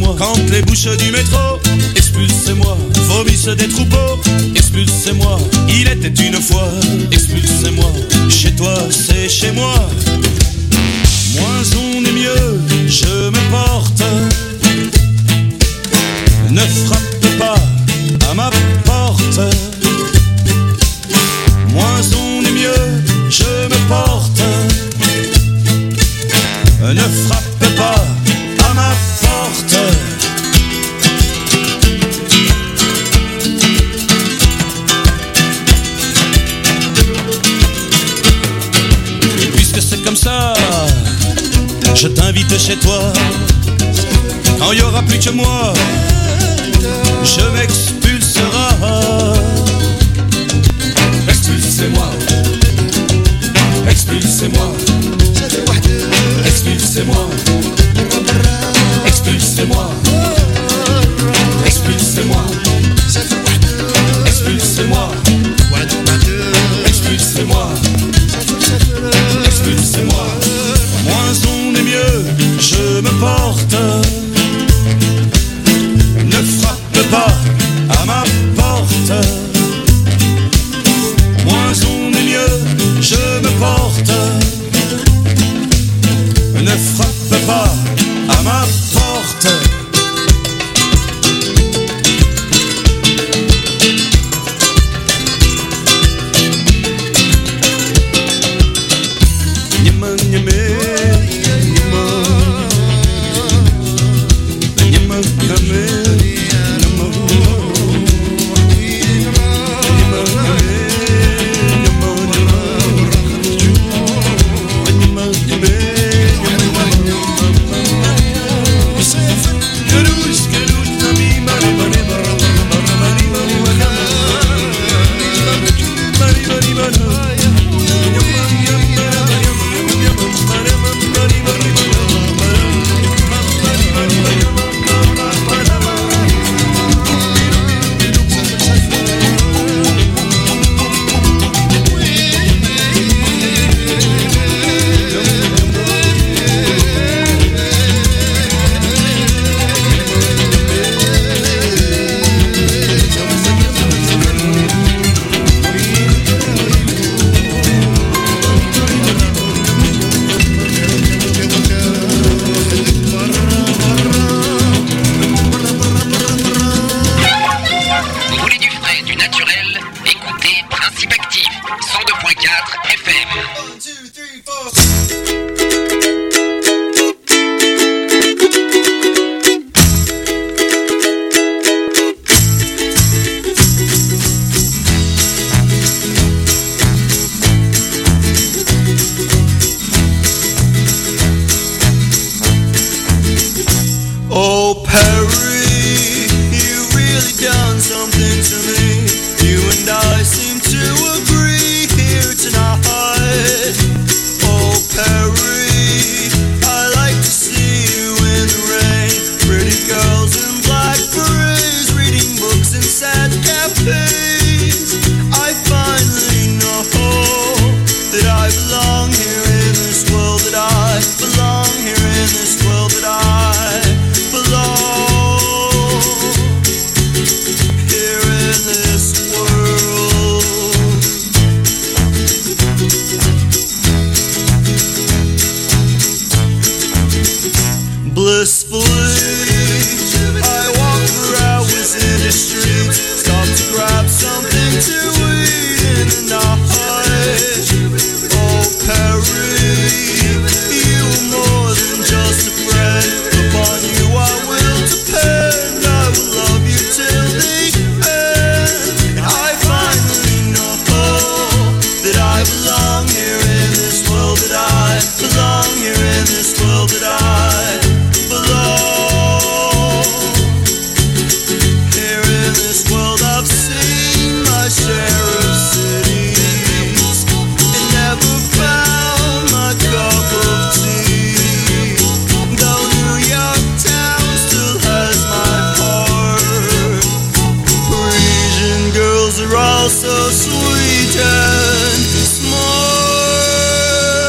expulsez-moi. Quand les bouches du métro, expulsez-moi. Vomissent des troupeaux, expulsez-moi. Il était une fois, expulsez-moi. Chez toi, c'est chez moi. Moins on est mieux, je me porte. Ne frappe pas à ma porte. Moins on est mieux, je me porte. Ne frappe pas à ma porte. Puisque c'est comme ça, je t'invite chez toi. Quand il y aura plus que moi, je m'expulsera. Expulsez-moi, expulsez-moi, expulsez-moi, expulsez-moi, expulsez-moi, expulsez-moi, expulsez-moi, expulsez-moi. Moins on est mieux, je me porte. Ne frappe pas à ma porte. Moins on est mieux, je me porte. Ne frappe pas à ma porte. Nyama nyame, nyama, nyama nyame.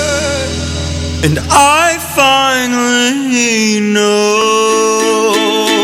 And I finally know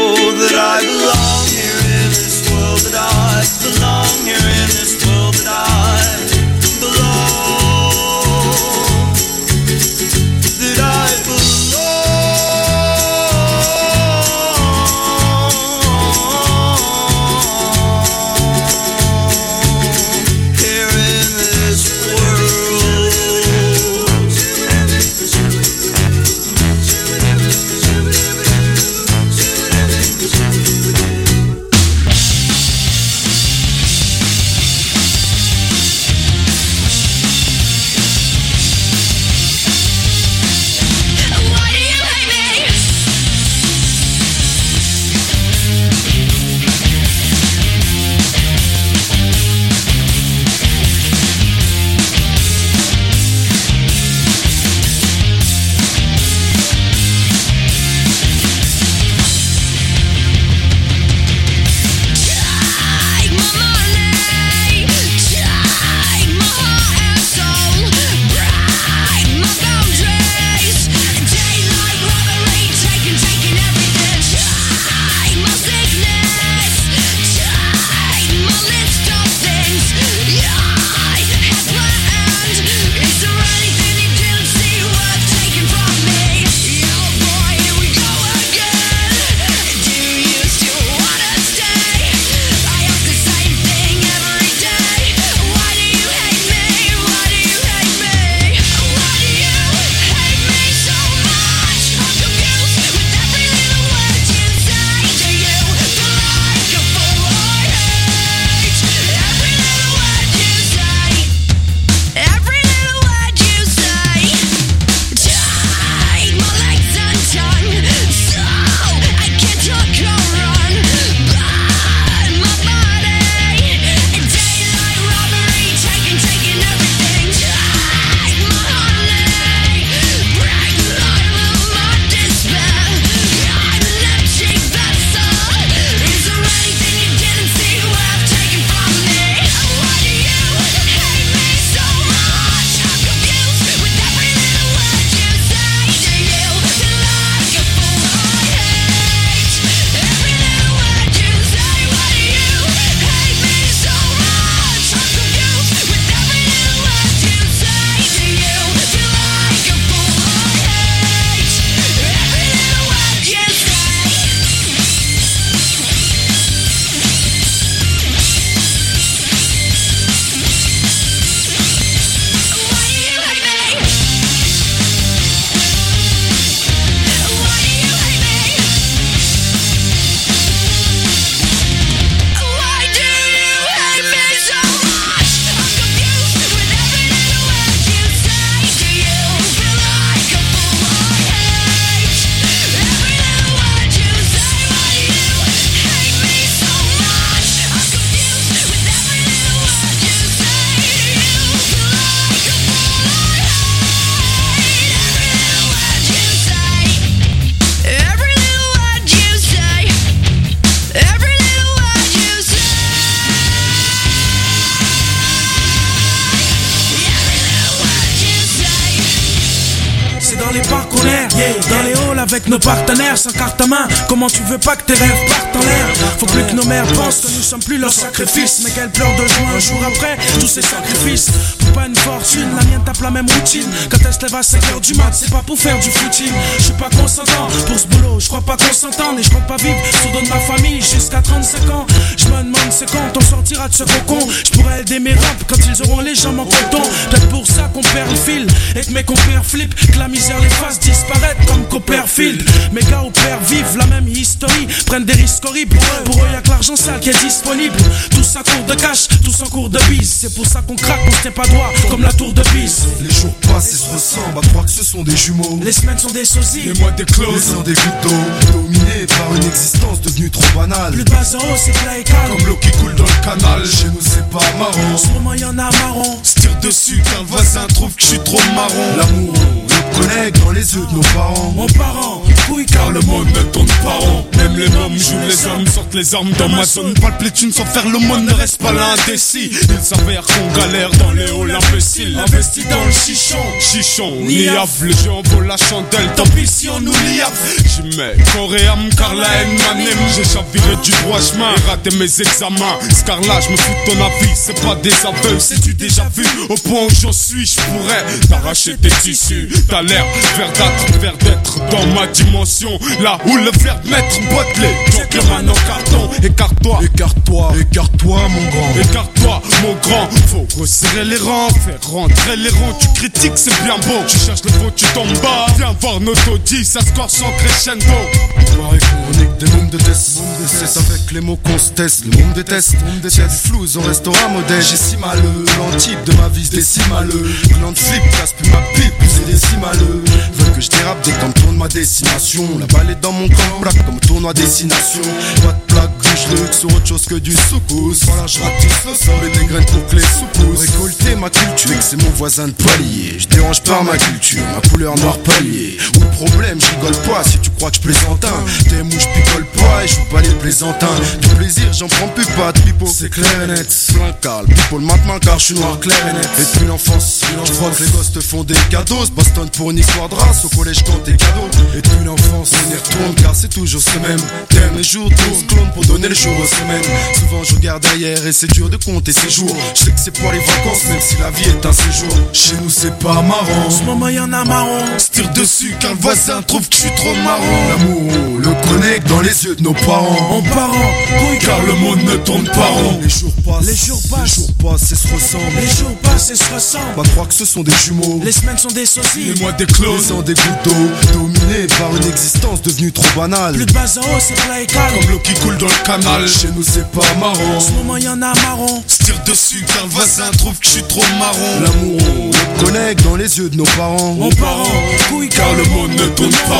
avec nos partenaires sans carte à main. Comment tu veux pas que tes rêves partent en l'air? Faut plus que nos mères pensent que nous sommes plus leurs sacrifices, mais qu'elles pleurent de joie un jour après tous ces sacrifices. Pour pas une fortune, la mienne tape la même routine. Quand elle se lève à 5h du mat, c'est pas pour faire du footing. Je suis pas consentant pour ce boulot, je crois pas qu'on s'entende. Et je compte pas vivre sous don de ma famille jusqu'à 35 ans. Je me demande c'est quand on sortira de ce cocon. Je pourrais aider mes raps quand ils auront les jambes en coton. Peut-être pour ça qu'on perd le fil et que mes compères flippent, que la misère les fasse disparaître comme Copperfield. Mes gars au père vivent la même history, prennent des risques horribles. Pour eux y'a que l'argent sale qui est disponible. Tous à court de cash, tous en cours de bise. C'est pour ça qu'on craque, on se tient pas droit comme la tour de Pise. Les jours passent et se ressemblent, à croire que ce sont des jumeaux. Les semaines sont des sosies, les mois d'éclose, les ans des gouttes d'eau, dominés par une existence devenue trop banale. Plus de bas en haut, c'est plat et calme, comme l'eau qui coule dans le canal. Chez nous c'est pas marrant, en ce moment y'en a marron. Se tire dessus car le voisin trouve que je suis trop marron. L'amour, le collègue dans les yeux de nos parents. Mon parent, couille car le monde ne tourne pas rond. Même les mômes jouent les hommes, sortent les armes dans ma zone. Palpe les thunes sans faire le monde, ne reste pas là indécis. Il s'avère qu'on galère dans les halls imbéciles. Investi dans le chichon, chichon, niaf. Les gens volent la chandelle, tant pis si on nous liave. J'y mets corps et âme car la haine m'anime. J'ai chaviré du droit chemin et raté mes examens. Scar là je me fous de ton avis, c'est pas des aveux. C'est-tu déjà vu au point où j'en suis? Je pourrais t'arracher tes tissus. T'as l'air verdâtre, vert d'être dans ma dimension. Là où le verre de maître boite les gentleman en carton. Écarte-toi, écarte-toi, écarte-toi mon grand. Écarte-toi mon grand. Faut resserrer les rangs, faire rentrer les rangs. Tu critiques c'est bien beau, tu cherches le fond tu tombes bas. Viens voir nos taudis, ça score sans crescendo. Pareil qu'on est que des mômes de test. C'est avec les mots qu'on se teste, le monde déteste. S'il y a du flou, on restera modeste. J'ai si maleux, l'antique de ma vie c'est si maleux. Gland flip, casse plus ma pipe, c'est des si maleux. Veulent que je dérape dès qu'on tourne ma destination. La balle est dans mon camp, black comme tournoi destination. Pas de plaque, je luxe sur autre chose que du soukous. Voilà, je ratisse le sol et des graines pour que les sous-pouces. Récolter ma culture, c'est mon voisin de palier. Je dérange par ma culture, ma couleur noire palier. Ou le problème, je rigole pas si tu crois que je plaisante. T'aimes où je picole pas et je joue pas les plaisantins. Du plaisir, j'en prends plus pas de pipo, c'est clair et net. Plein calme, people maintenant car je suis noir clair et net. Et depuis l'enfance, je crois que les gosses te font des cadeaux. Boston pour une histoire de race, au collège quand t'es cadeau. Et depuis l'enfance, on y retourne car c'est toujours ce même. Thème les jours tournent, clone pour donner le jour aux semaines. Souvent je regarde derrière et c'est dur de compter ces jours. Je sais que c'est pour les vacances, même si la vie est un séjour. Chez nous c'est pas marrant, en ce moment y'en a marron. Se tire dessus car le voisin trouve que je suis trop marrant. L'amour, le connecte dans les yeux de nos parents. Mon parent, couille car le monde ne tourne pas rond. Les jours passent, les jours passent, les jours passent et se ressemblent. Les jours passent et se ressemblent. Pas croire que ce sont des jumeaux. Les semaines sont des sosies, les mois d'éclose, les ans des gouttes d'eau, dominés par une existence devenue trop banale. Plus de bas en haut, c'est plat et calme, comme l'eau qui coule dans le canal. Chez nous c'est pas marrant, en ce moment y'en a marron. Se tire dessus car le voisin trouve que je suis trop marron. L'amour, le connecte dans les yeux de nos parents. Mon parent, couille car le monde ne tourne pas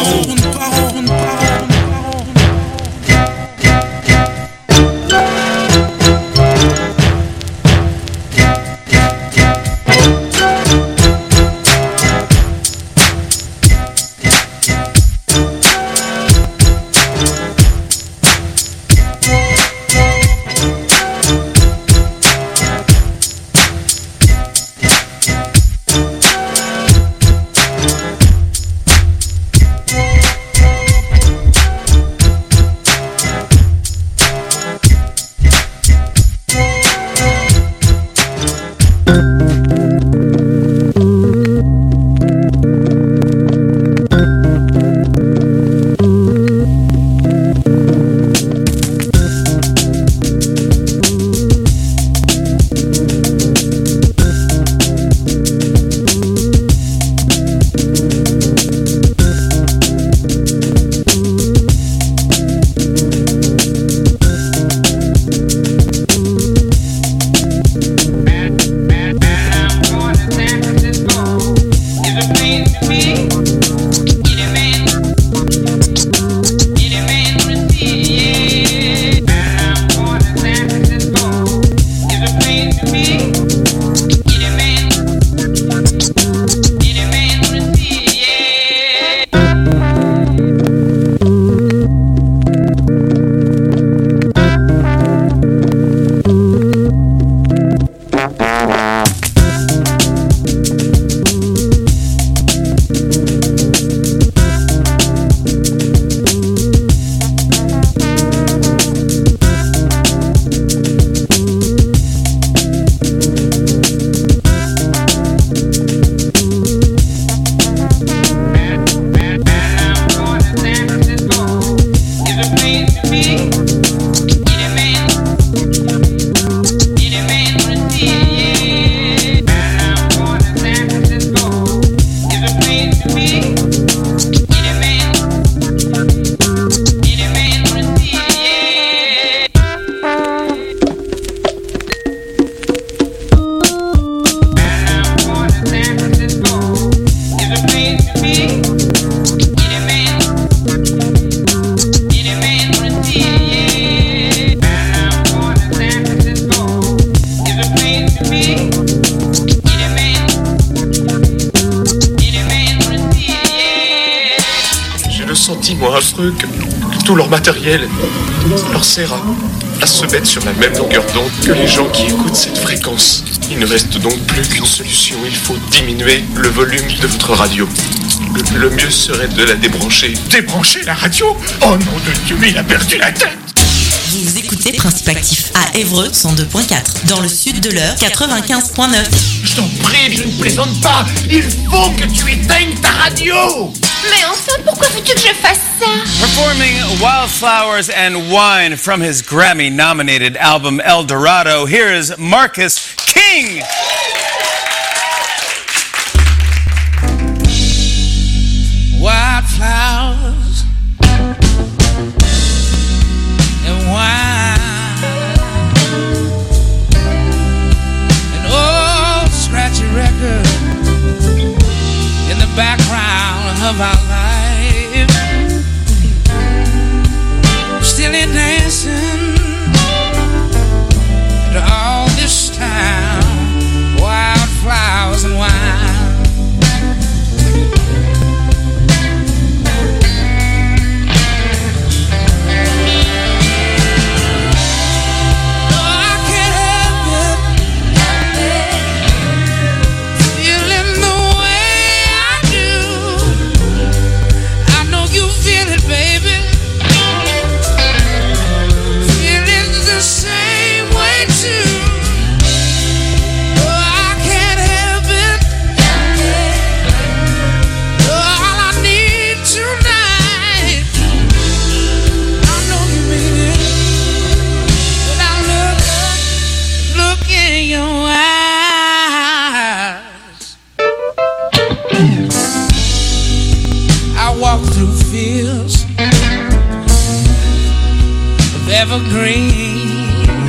rond. Tout leur matériel leur sert à se mettre sur la même longueur d'onde que les gens qui écoutent cette fréquence. Il ne reste donc plus qu'une solution, il faut diminuer le volume de votre radio. Le mieux serait de la débrancher. Débrancher la radio ? Oh nom de Dieu, mais il a perdu la tête. Vous écoutez Principe Actif à Évreux 102.4, dans le sud de l'heure 95.9. Je t'en prie, je ne plaisante pas. Il faut que tu éteignes ta radio. Mais enfin, pourquoi veux-tu que je fasse ça? Performing Wildflowers and Wine from his Grammy-nominated album El Dorado, here is Marcus King. Wildflowers and wine, an old scratchy record in the background of our life, still in dancing to all this time, wildflowers and wine. Evergreen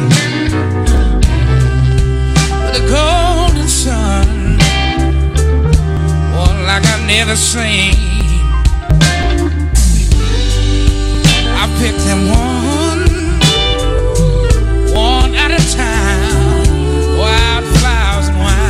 with a golden sun, one like I've never seen. I picked them one at a time, wildflowers and wine.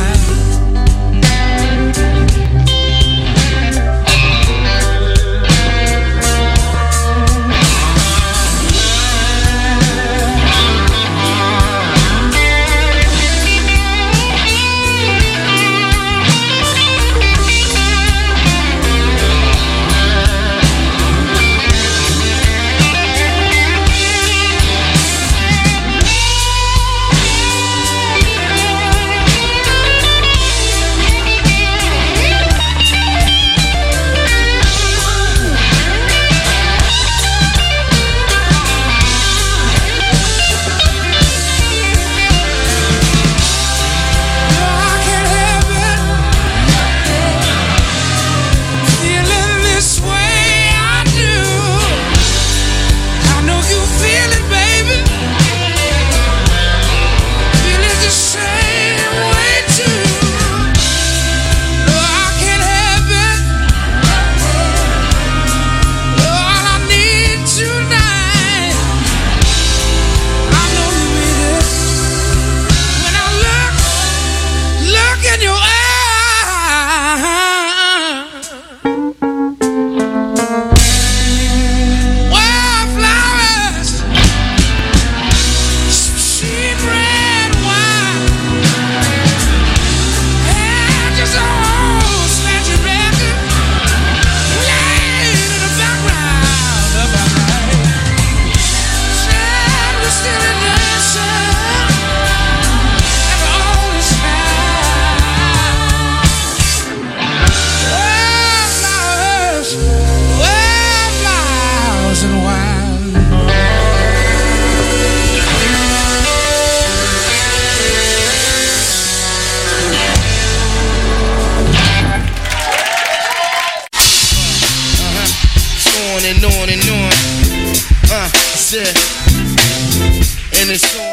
shit. And it's on.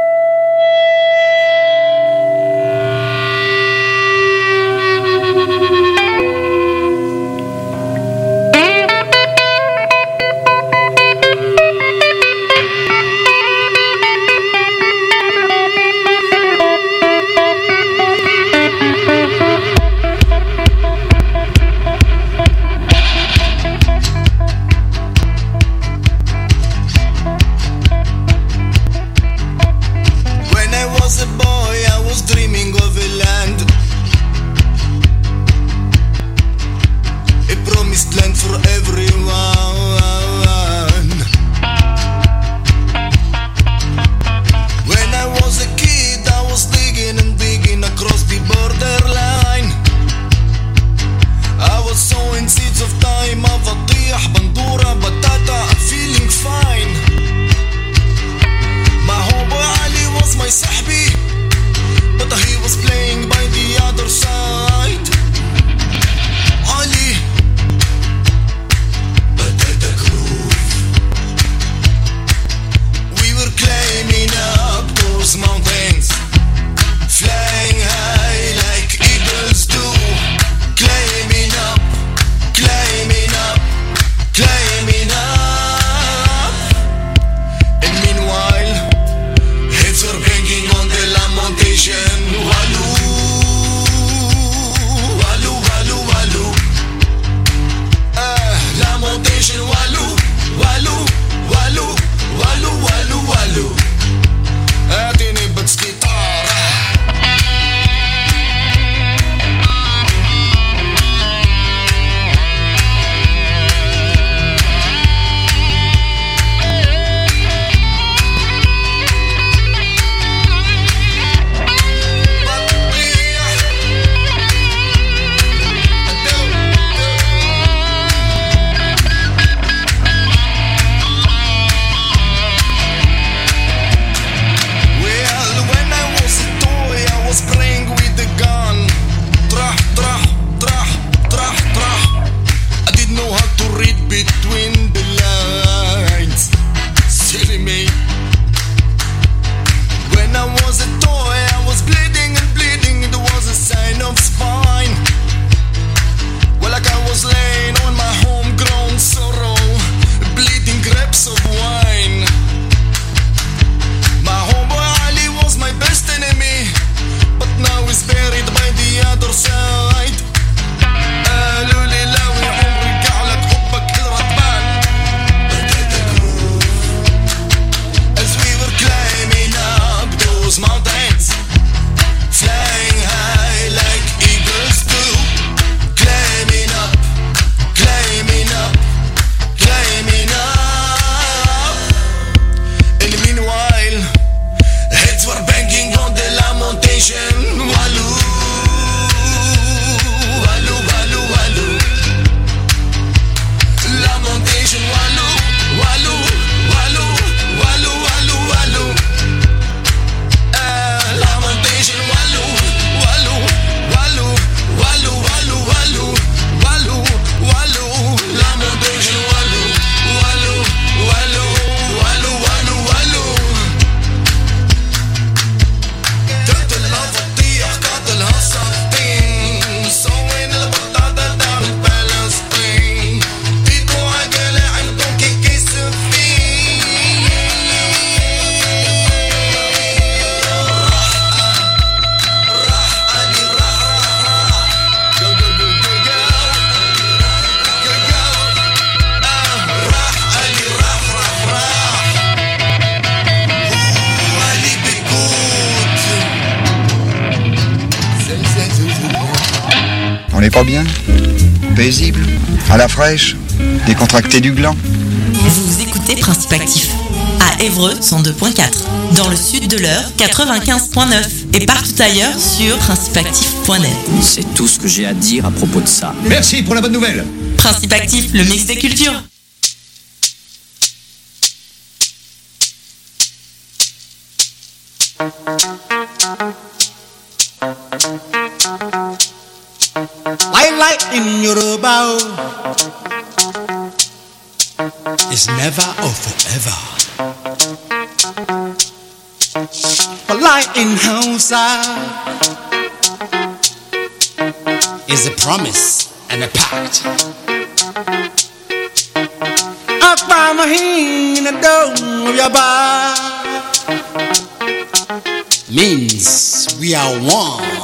On n'est pas bien? Paisible? À la fraîche? Décontracté du gland? Vous écoutez Principe Actif à Évreux 102.4, dans le sud de l'Eure 95.9 et partout ailleurs sur principeactif.net. C'est tout ce que j'ai à dire à propos de ça. Merci pour la bonne nouvelle. Principe Actif, le mix des cultures. Light in your bow is never or forever. In Hausa is a promise and a pact. Means we are one.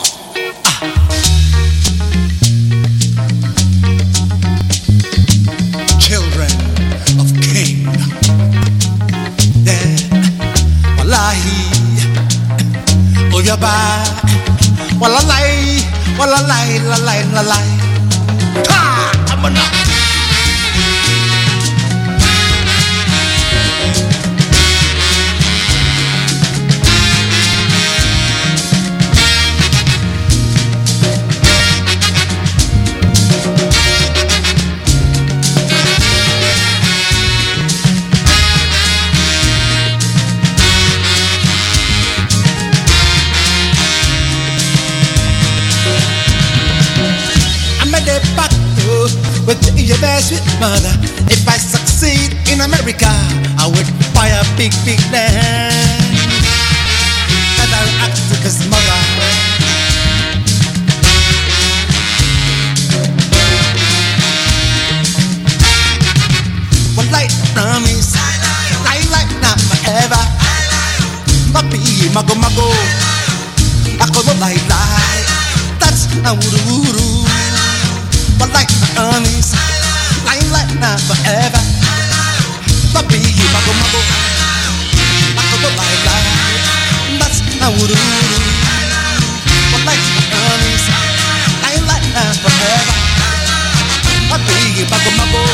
Children of King. Yeah. Wallahi. Yaba, walalai, walalai, lalai, lalai. Ha, amana. With your best sweet mother. If I succeed in America, I would buy a big, big land, and I'll act like his mother. One light promise, light not forever. Papi, mago, mago, ako no lie. That's a wuru. One light promise, light not forever. Papi, mago, mago, ako no lie. That's a wuru. One light promise, light not forever. Papi, mago, mago.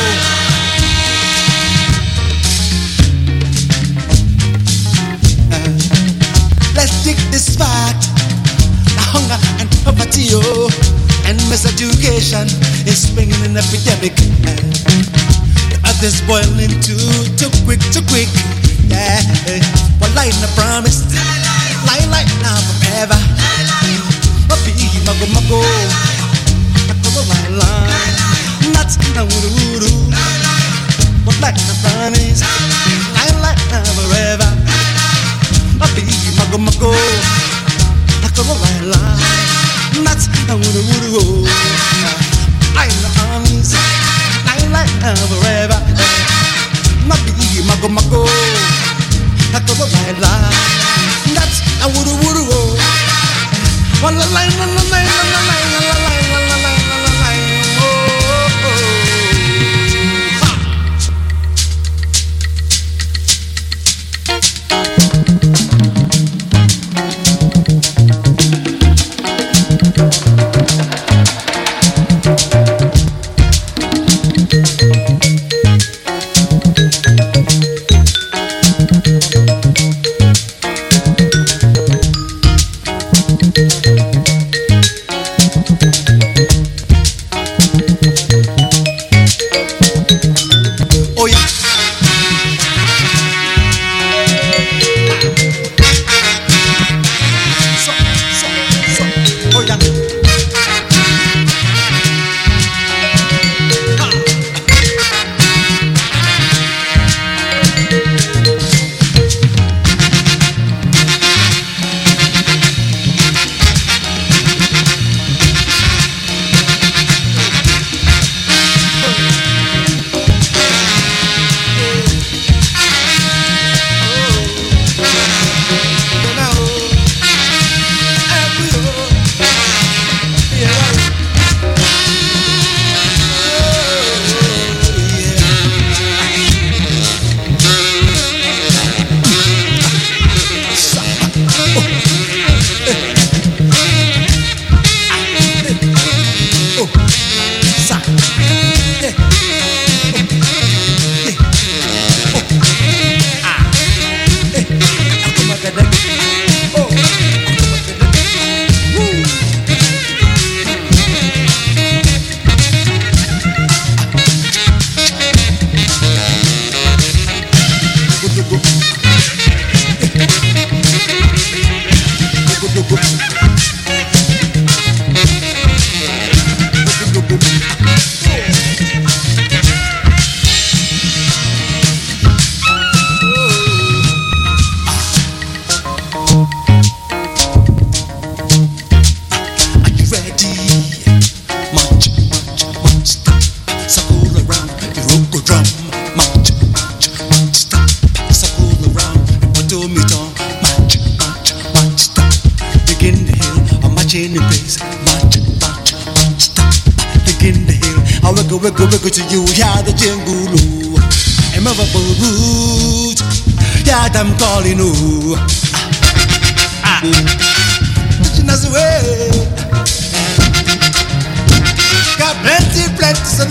Let's take this fact. The hunger and poverty, and miseducation is bringing an epidemic. The earth is boiling too quick. Yeah, one light and a promise, light now forever. Papi, mago, mago, ako line, that's na wuru. One light and a promise, light now forever. Papi, mago, mago, ako line, that's na wuru. I know armies, light now forever. Papi, mago. go to you, yeah, the jingulu. I'm a boot, yeah, I'm calling you. Way. Got plenty,